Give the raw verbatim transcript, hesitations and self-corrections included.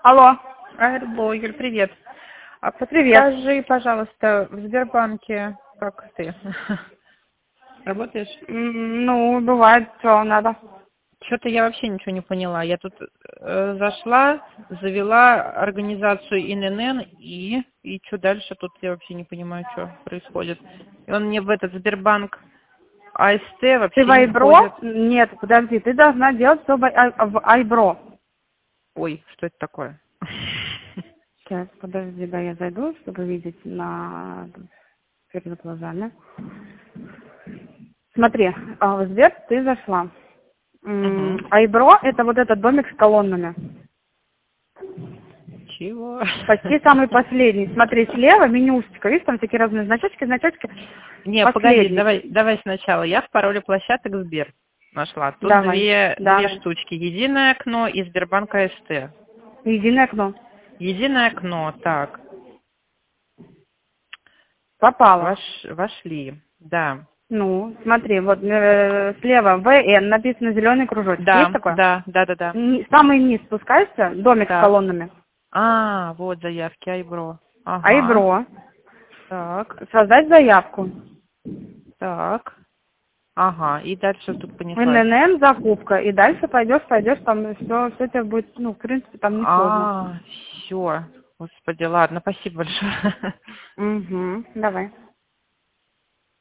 Алло, Алло, Юль, привет. А привет. подскажи, пожалуйста, в Сбербанке, как ты? Работаешь? М, Ну, бывает, что надо. Что-то я вообще ничего не поняла. Я тут э, зашла, завела организацию ин эн эн и, и что дальше? Тут я вообще не понимаю, что происходит. И он мне в этот Сбербанк а эс тэ Ты в вообще не входит. Айбро? Нет, подожди, ты должна делать все в Ай- в Айбро. Ой, что это такое? Сейчас, подожди, да, я зайду, чтобы видеть на перед глазами. Смотри, а, в Сбер ты зашла. М, Угу. Айбро — это вот этот домик с колоннами. Чего? Почти самый последний. Смотри, слева менюшечка, видишь, там такие разные значочки, значочки. Не, погоди, Последний. давай, давай сначала. Я в пароле площадок Сбер нашла. Тут Давай, две, две давай. штучки. Единое окно и Сбербанк а эс тэ. Единое окно. Единое окно, так. Попала. Вош, вошли. Да. Ну, смотри, вот э, слева вэ эн написано зеленый кружочек. Есть Да, такое? да, да, да, да. Ни- Самый низ спускаешься, домик с Так. колоннами. А, вот заявки, Айбро. Ага. Айбро. Так, Создать заявку. так. Ага. И дальше тут эн понеслась. эн эн, закупка. И дальше пойдешь, пойдешь, там все, все тебе будет, ну, в принципе, там несложно. А, все. Господи, ладно, спасибо большое. Угу, давай.